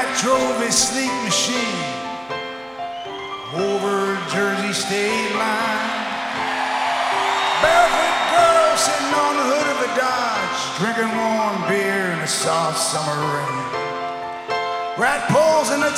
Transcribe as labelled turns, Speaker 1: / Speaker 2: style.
Speaker 1: drove his sleek machine over Jersey state line. Barefoot girl sitting on the hood of a Dodge, drinking warm beer in the soft summer rain. Rat poles in the